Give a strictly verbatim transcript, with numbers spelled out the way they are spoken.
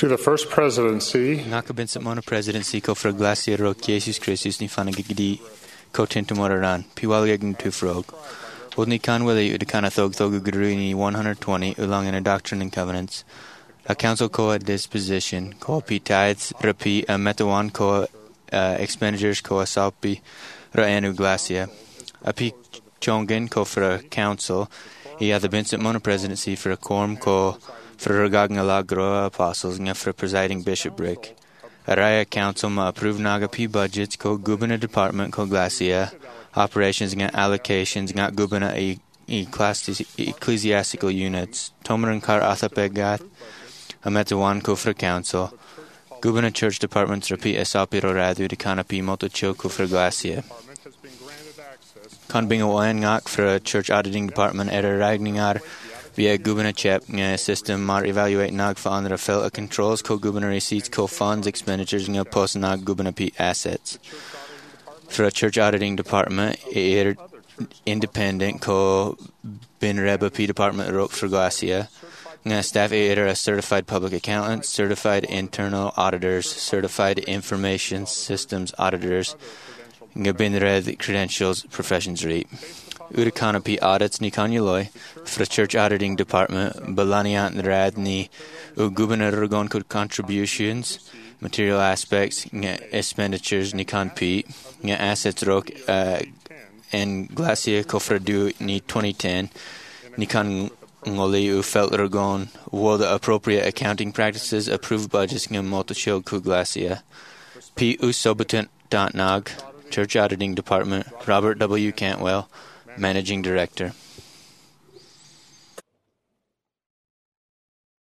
To the First Presidency, Ngaka Vincent Mona Presidency ko fra Glacier Rock Jesus Christus ni fanagigdi ko tintumoraran piwalgagin tu frog. Odni kanwili udikana thog thog uguruni one hundred twenty along in a Doctrine and Covenants. A council ko a disposition ko pi tithes rapi a metawan ko uh, expenditures ko a salpi raenu glacia. A pi chongen ko fra council i the Vincent Mona Presidency for a quorum ko for regarding a groa apostles nga for presiding bishopric. A raya council ma approve naga pi budgets ko gubina department ko glacia operations nga allocations nga gubina e ecclesiastical units. Tomaran kar athapegat a metawan ko for council. Gubina church departments rapi esapiro radu de kanapi motocho ko for glacia. Kan bingo oan ngak for a church auditing department at a ragningar via Gubina Chep nga system mar evaluate nag for andra fel a controls co Gubina receipts co funds expenditures nga post nag Gubina P assets. For a church auditing department, it independent co bin reba P department rope for glacia. Nga staff are a certified public accountant, certified internal auditors, certified information systems auditors, nga bin red credentials professions rate. Urikana P audits ni kanyaloy for church auditing department balaniant rad ni u governor gon contributions material aspects nga expenditures ni kan P nga assets rok uh, and glacia kofradu ni twenty ten ni kan ngoli u felt ergon wo the appropriate accounting practices approved budgets nga motochil ku glacia P u sobutent dot nag church auditing department Robert W Cantwell Managing Director.